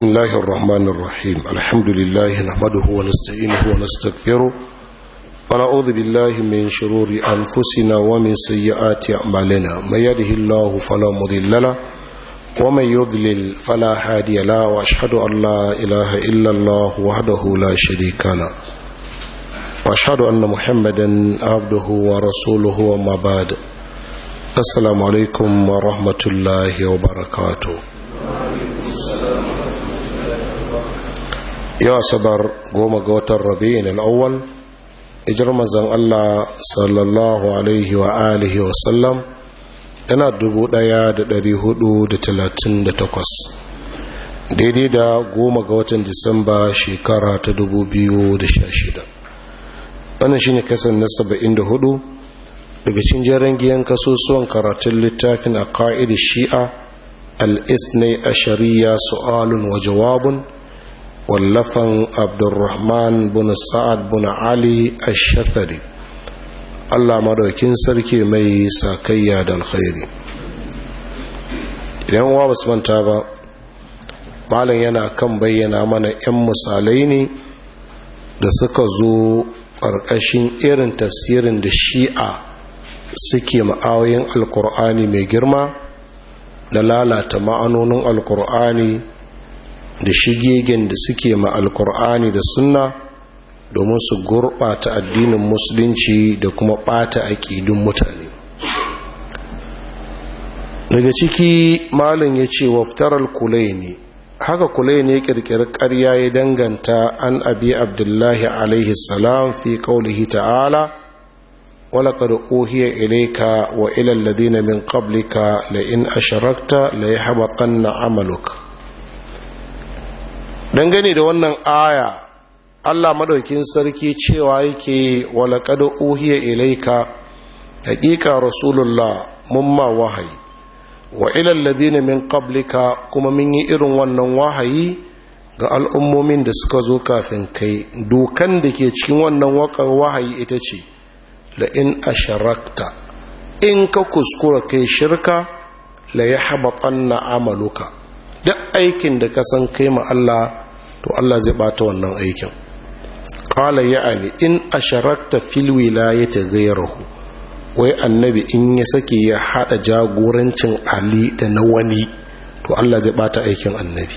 بسم الله الرحمن الرحيم الحمد لله نحمده ونستعينه ونستغفره ونعوذ بالله من شرور أنفسنا ومن سيئات أعمالنا من يهده الله فلا مضل له ومن يضلل فلا هادي له وأشهد أن لا إله إلا الله وحده لا شريك له وأشهد أن محمدا عبده ورسوله وما بعد السلام عليكم ورحمة الله وبركاته. yau asabar 10 ga watan rabi'in al'awwal ijar manzon Allah sallallahu alaihi wa alihi wa sallam yana 1438 daidai da 10 ga watan disamba shekara ta 2016. wannan shine kasan na 74 daga cikin jerin giyan kasusuwan karatun littafin aqaid shi'a al-isnai ashariya su'alun wa jawabun wallafan abdurrahman bin sa'ad bin ali ash-shathari Allah madaukin sarki mai sakayya da alkhairi. idan wa basu manta ba malam yana kan bayyana mana 'yan misalai ne da suka zo ƙarƙashin irin tafsirin da shi'a suke ma'ayoyin alkur'ani mai girma na lalata ma'anonin alkur'ani da shigegen da suke ma alkur'ani da sunna domin su gurɓata addinin musulunci da kuma ɓata aƙidun mutane. daga ciki malin ya ce waftarar kulaini haka kulaini ya ƙirƙiri ƙarya ya danganta an abi abdullahi alaihi salam fi ƙaulihi ta'ala walaƙad uhiya ilaika wa ilal ladina min qablika la in asharakta la yahbatanna amaluka. dangane da wannan aya Allah madaukin sarki cewa yake walaqad uhiya ilayka haqiqa rasulullah mumma wahayi wa ilal ladina min qablika kuma mun yi irin wannan wahayi ga al'ummomin da suka zo kafin kai. dokan da ke cikin wannan wahayi ita ce la in asharakta in ka kuskura kai shirka la yahbatanna amaluka. duk aikin da ka san kai ma Allah to Allah zai bata wannan aikin. qala ya'ani in asharakta fil wilayati ghayruhu wai annabi in ya sake ya hada jagorancin Ali da na wani to Allah zai bata aikin annabi.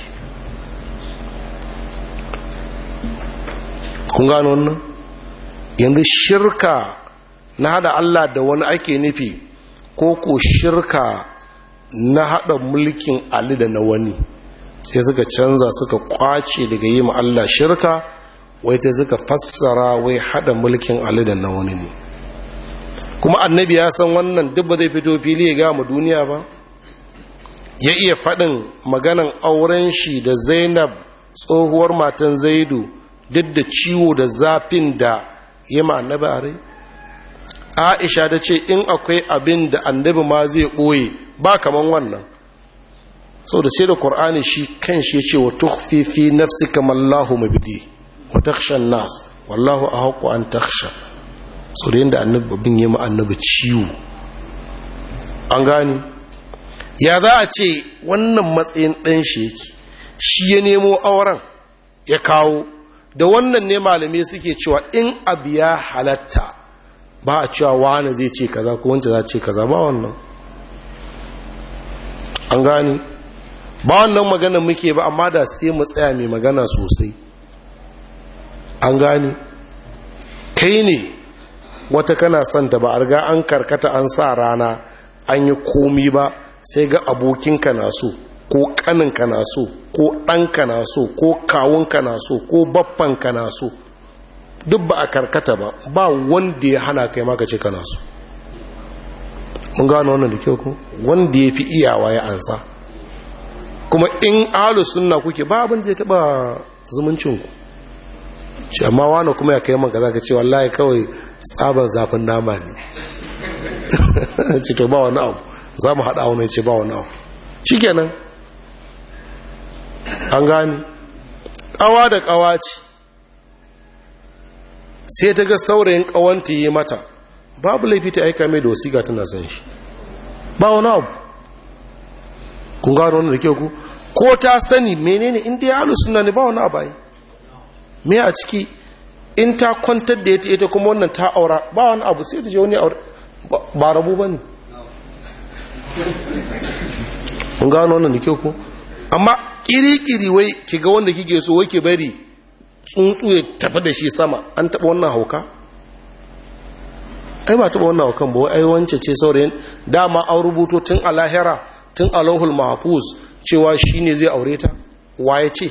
kun gano wannan? yanzu shirka na hada Allah da wani ake nufi ko ko shirka na hada mulkin Ali da na wani? sai suka canza suka kwace daga yi ma Allah shirka wai ta suka fassara wai hada mulkin Ali da na wani ne. kuma annabi ya san wannan duk ba zai fito fili ya ga mu duniya ba. ya iya faɗin maganan auren shi da Zainab tsohuwar matan Zaidu duk da ciwo da zafin da ya ma annabi a rai. Aisha ta ce in akwai abin da annabi ma zai ɓoye ba kaman wannan. sau da sai da ƙur'ani shi kan shi ya ce wa tukhfi fi nafsika mallahu mabdi wa takhshan nas wallahu ahqqu an takhsha. sau da yanda annabi bin yi ma annabi ciwo an gani ya za a ce wannan matsayin ɗan shi yake shi ya nemo auren ya kawo. da wannan ne malamai suke cewa in abu ya halatta ba a cewa wani zai ce kaza ko wancan za ce kaza ba wannan an gani ba wannan magana muke ba amma da sai mu tsaya mai magana sosai an gani. kai ne wata kana son ta ba a riga an karkata an sa rana an yi komi ba sai ga abokinka na so ko kaninka na so ko ɗanka na so ko kawunka na so ko baffanka na so duk ba a karkata ba ba wanda ya hana kai maka ce kana so. mun gano wannan da kyau ko wanda ya fi iyawa ya ansa. kuma in ahlus sunna kuke ba abin zai taba zumuncinku shi amma wani kuma ya kai maka zaka ce wallahi kawai tsaban zafin nama ne ce to ba wani abu za mu haɗa wani ce ba wani abu shikenan an gani. ƙawa da ƙawa ce sai ta ga saurayin ƙawanta yi mata babu laifi ta aika mai da wasiƙa tana son shi ba wani abu. kun gano wannan da kyau ku ko ta sani menene in dai ahlus sunna ne ba wani abai me a ciki in ta kwantar da ita kuma wannan ta aura ba wani abu sai ta je wani aure ba rabu bane kun gano wannan da kyau ko amma kiri wai kiga wanda kike so wai ke bari tsuntsu ya tafi da shi sama an taba wannan hauka ai ba taba wannan haukan ba ai wance ce saurayin dama an rubuto tun a lahira tun a lauhul mahfuz cewa shine zai aure ta waye ce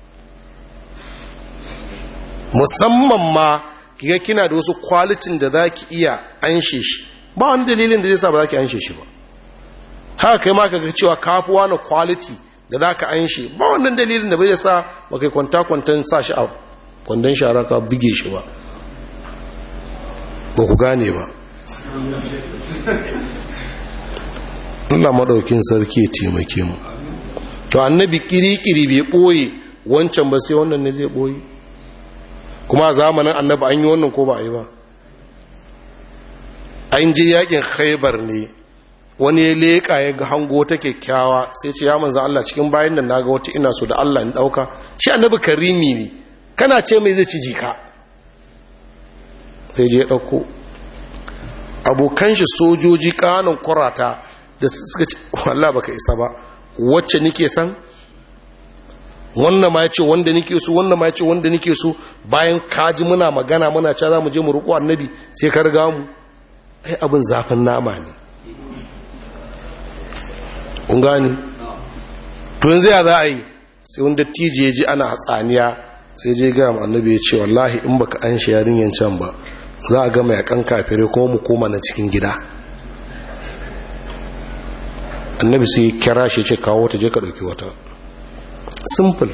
musamman ma kiga kina da wasu kwalitin da zaki iya anshe shi ba wani dalilin da zai sa ba zaki anshe shi ba haka kai ma kaga cewa kafuwa na quality da zaka anshe ba wannan dalilin da bai sa ba kai kwantan sa shi a kwandon shara ka bige shi ba ku gane ba Allah madaukin sarki ya taimake mu to annabi kiri bai boye wancan ba sai wannan ne zai boye kuma a zamanin annabi an yi wannan ko ba a yi ba an je yakin Khaibar ne wani ya leƙa ya ga hango ta kyakkyawa sai ce ya manzan Allah cikin bayan nan naga wata ina so da Allah in ɗauka shi annabi karimi ne kana ce mai zai ci jika sai je ɗauko abokan shi sojoji ƙanan kurata da suka ce wallah baka isa ba wacce nike san wannan ma ya ce wanda nike so wannan ma ya ce wanda nike so bayan kaji muna magana muna cewa za mu je mu roƙo annabi sai ka riga mu ai abin zafin nama ne kun gani to yanzu ya za a yi sai wanda tije ya ji ana hatsaniya sai je ga mu annabi ya ce wallahi in baka an shi yarinyan can ba za a gama yakan kafire kuma mu koma na cikin gida annabi sai kira shi ce kawo ta je ka dauki wata simple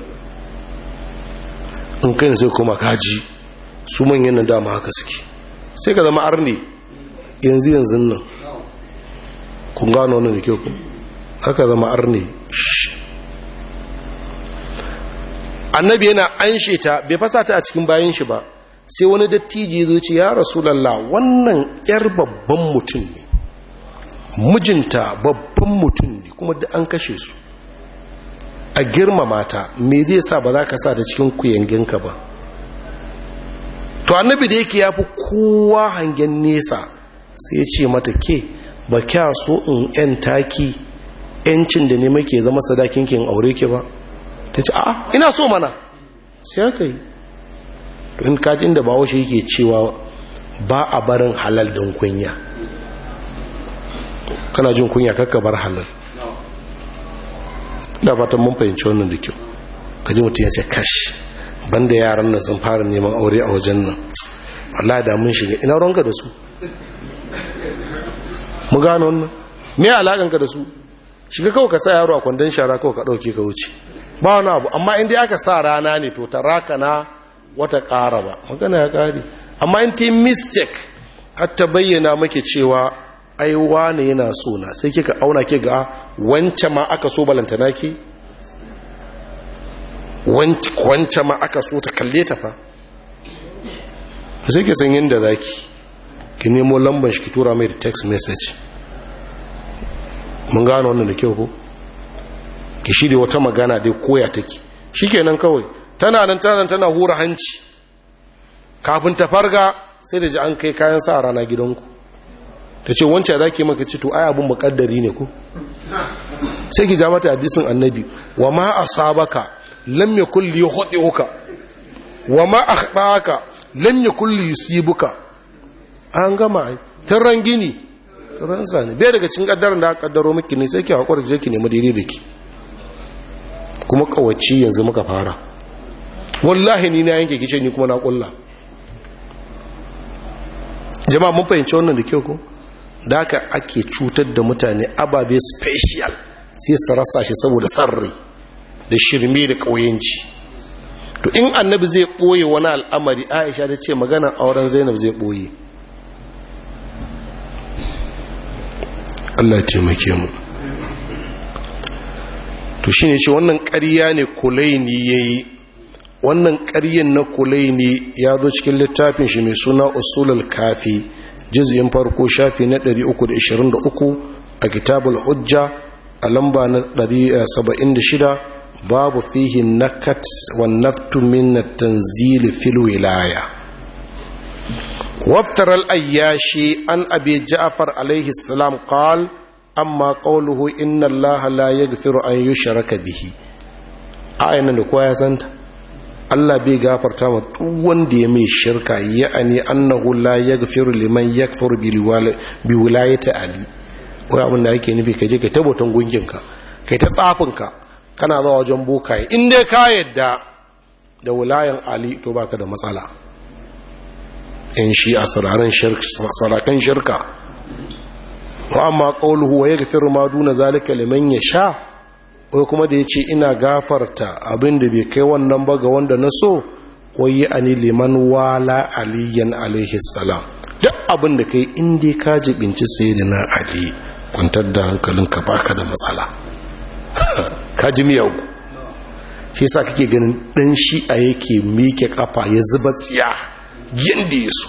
in kai sai kuma kaji su manyan nan dama haka suke sai ka zama arni yanzu nan kun gano wannan da kyau ku haka zama arni annabi yana anshe ta bai fasa ta a cikin bayan shi ba sai wani dattijo ya zo ce ya rasulullah wannan yar babban mutum ne mijinta babban mutum ne kuma da an kashe su a girmama ta me zai sa ba za ka sa ta cikin kuyanginka ba to annabi da yake yafi kowa hangen nesa sai ya ce mata ke ba kya so in yan taki yancin da ne muke zama sadakin kin aure ki ba ta ce a'a ina so mana sai aka yi to in kajin da bawo shi yake cewa ba a barin halal don kunya kana jin kunya kakka bar halal da fatan mun fahimci wannan da kyau kaji mutum ya ce kash banda yaran nan sun fara neman aure a wajen nan wallahi da mun shiga ina ronka da su mu gano wannan me alakanka da su shiga kawai ka sa yaro a kwandon shara kawai ka dauke ka wuce ba wani abu amma in dai aka sa rana ne to ta raka na wata ƙara ba magana ya ƙari amma in ta yi mistake har ta bayyana maki cewa ai wane yana so na sai kika auna ki ga wance ma aka so balantana ki wance ma aka so ta kalle ta fa sai ki san yadda zaki ki nemo lambar shi ki tura mai da text message mun gano wannan da kyau ko ki shirya wata magana dai koya take shikenan kawai tana hura hanci kafin ta farga sai da ji an kai kayan sa rana gidanku ta ce wancan za ki maka ci to ai abin muƙaddari ne ku sai ki ja mata hadisin annabi wa ma asabaka lam yakul liyukhdi'uka wa ma akhtaka lam yakul liyusibuka an gama ai tarran gini tarran sani bai daga cikin kaddaran da aka kaddaro miki ne sai ki hakura je ki nemi daidai da ki kuma kawaci yanzu muka fara wallahi ni na yanke kice ni kuma na kulla jama'a mun fahimci wannan da kyau ko da haka ake cutar da mutane ababe special sai su rasa shi saboda sarri da shirme da ƙauyenci to in annabi zai ɓoye wani al'amari aisha ta ce maganar auren zainab zai ɓoye Allah ya taimake mu to shi ne ce wannan ƙarya ne kulaini ya yi wannan ƙaryen na kulaini ya zo cikin littafin shi mai suna usulul kafi jizyin farko shafi na 323 a kitabul hujja a lamba na 176 babu fihi nakat wa naftu min at-tanzil fil wilaya. waftar al-ayyashi an abi ja'far alayhi salam qala amma qawluhu inna allaha la yaghfiru an yushraka bihi. ayan da kowa ya santa, Allah bai gafarta wa duk wanda ya mai shirka, ya'ani annahu la yaghfiru liman yakfuru bi wilayati ali. ko abin da yake nufi kaje kai tabbatar gunginka, kai ta tsafinka, kana zuwa wajen bokaye, in dai ka yadda da wilayan ali to baka da matsala. in shi asraran sarakan shirka. wa amma qawluhu wa yaghfiru ma duna zalika liman yasha, wai kuma da yace ina gafarta abin da bai kai wannan ba ga wanda na so, wai ani liman wala aliyan alaihi salam. duk abin da kai in dai ka jibinci sayyidina ali, kwantar da hankalinka baka da matsala. ka ji miyau. shi yasa kake ganin dan shi'a yake mike kafa ya zuba tsiya yanda yaso,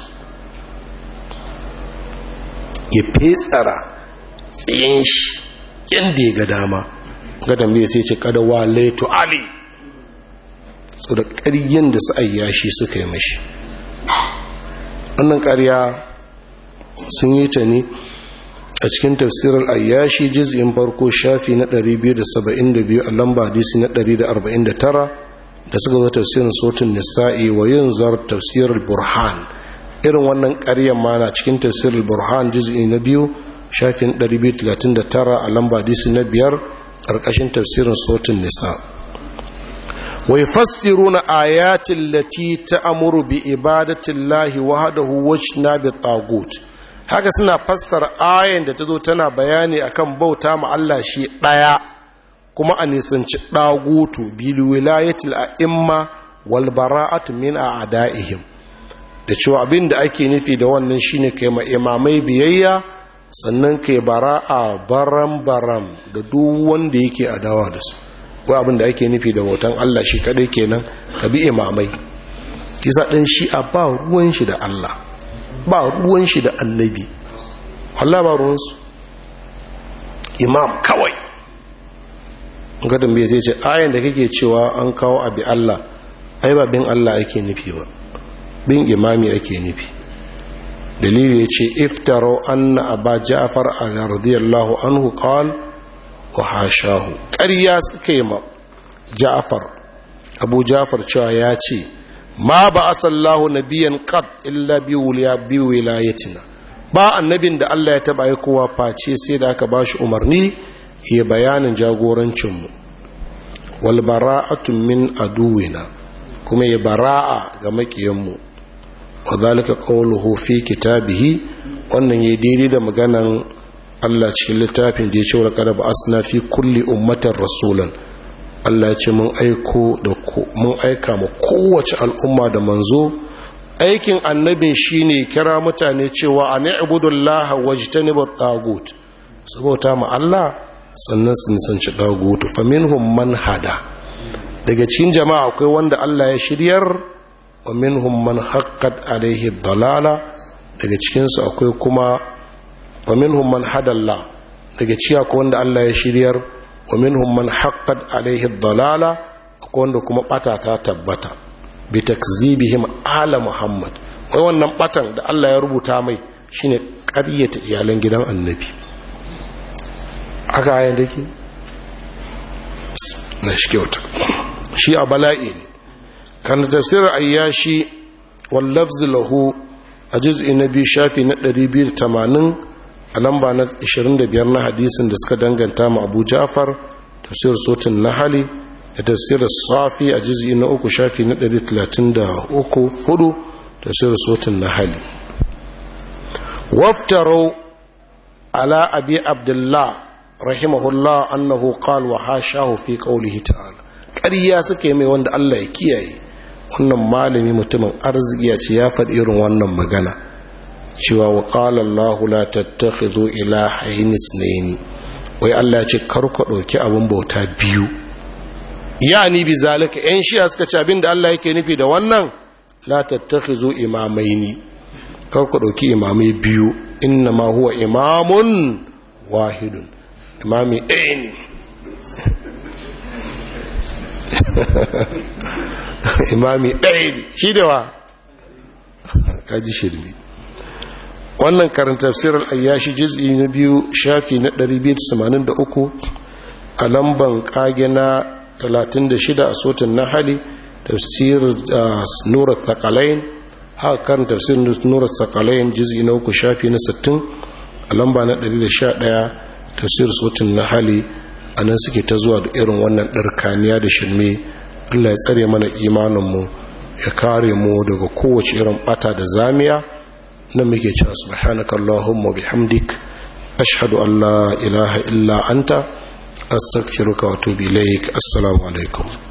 ya fetsara tsiyen shi yanda ya ga dama. gadan bai sai ce kada walaitu ali, so da ƙaryen da su ayyashi suka yi mashi. wannan ƙarya sun yi ta ne a cikin tafsirar ayyashi juz'in farko shafi na 272 a lamba hadisi na 149, da suka zo tafsirin sautin nisa'i wa yunzar tafsirar burhan. irin wannan ƙaryar ma na cikin tafsirar burhan juz'i na 2 shafin 239 a lamba hadisi na 5 ƙarƙashin tafsirin sautin nisa. wa yufassiruna ayatin lati ta'muru bi ibadatillahi wahdahu wajtinabi tagut. haka suna fassara ayan da tazo tana bayani akan bauta ma Allah shi daya, kuma a nisanci dagutu bil wilayatil a'imma wal bara'atu min a'daihim. da cewa abin da ake nufi da wannan shine kai ma imamai biyayya, sannan kai bara'a baram da duk wanda yake adawa da su. ko abin da ake nufi da bautan Allah shi kadai kenan, ka bi imamai. kisa din shi a ba ruwan shi da Allah, ba ruwan shi da annabi, Allah ba ruwan su, imam kawai. gadan bai zai ce ayan da kake cewa an kawo abi Allah, ai ba bin Allah ake nufi ba, bin imami ake nufi. dalili ya ce iftaro anna aba ja'far radiyallahu anhu qala wa hashahu. ƙarya suka yi ma ja'far, abu ja'far cewa ya ce ma ba asallahu nabiyan qad illa bi wilayatina, ba annabin da Allah ya taba yi kowa face sai da aka bashi umarni ya bayanin jagorancinmu. wal bara'atu min aduwina, kuma ya bara'a ga makiyanmu. wa zalika qawluhu fi kitabihi, wannan yayi daidai da maganan Allah cikin littafin da ya ce wa laqad ba'asna fi kulli ummatin rasulan. Allah ya ce mun aika mu kowace al'umma da manzo. aikin annabin shine kira mutane cewa an ibudullaha wajtanibut tagut, saboda ma Allah sannan sun sanci tagut. faminhum man hada, daga cikin jama'a akwai wanda Allah ya shiryar, wa minhum man haqqat alaihi dalala, daga cikin su akwai kuma wa minhum man hadalla, daga cikin akwai wanda Allah ya shiryar, wa minhum man haqqat alaihi dalala, akwai wanda kuma bata ta tabbata bi takzibihim ala muhammad. wai wannan batan da Allah ya rubuta mai shine ƙaryata iyalan gidan annabi. aka ayan dake na shi kyauta, shi a bala'i ne. kan tafsir ayyashi wal lafz lahu a juz'i na 2 shafi na 280 a lamba na 25 na hadisin da suka danganta ma Abu Ja'far, tafsir sautin nahali da tafsir safi a juz'i na 3 shafi na 133 tafsir sautin nahali. waftaru ala abi abdullah rahimahullah annahu qala wa hashahu fi qawlihi ta'ala. ƙarya suke mai wanda Allah ya kiyaye. wannan malami mutumin arziki ya ce ya faɗi irin wannan magana cewa wa qala Allah la tattakhidhu ilahayn isnayn. wai Allah ya ce kar ku dauki abin bauta biyu. yani bi zalika yan shi'a suka ce abinda Allah yake nufi da wannan la tattakhidhu imamaini, kar ku dauki imamai biyu. inna ma huwa imamun wahidun, imami ɗaya ne. imami ɗaya ne shi da wa kaji shirme. wannan karanta tafsirar ayyashi juz'i na 2 shafi na 283 a lamban kage na 36 a sotin nahali tafsir nurat thaqalain haka kan tafsir nurat thaqalain juz'i na 3 shafi na 60 a lamba na 111 tafsir sotin nahali anan suke ta zuwa da irin wannan darkaniya da shirme. Allah ya tsare mana imaninmu ya kare mu daga kowace irin bata da zamiya. nan muke cewa subhanakallahumma bihamdik ashhadu an la ilaha illa anta astaghfiruka wa atubu ilaik. Assalamu alaikum.